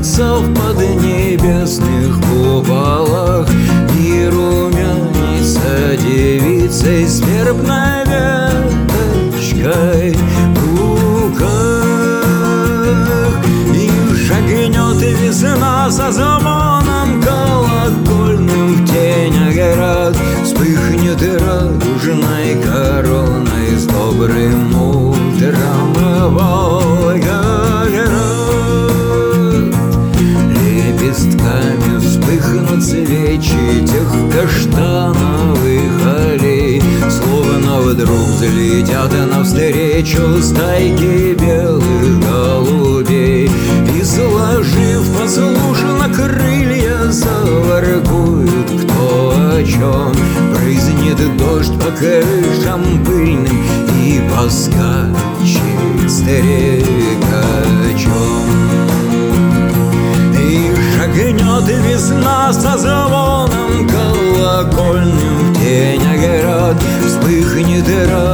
искрится в поднебесных куполах, и румянится девицей с вербной веточкой в руках. И шагнет весна со звоном колокольным в тень оград, вспыхнет радужной короной с добрым утром Волгоград. Лепестками вспыхнут свечи тех каштановых аллей, словно вдруг взлетят навстречу стайки белых голубей, и, сложив послушно крылья, заворкуют кто о чем. Брызнет дождь по крышам пыльным и поскачет стрекачом. И шагнет весна со звоном колокольным в тень оград, вспыхнет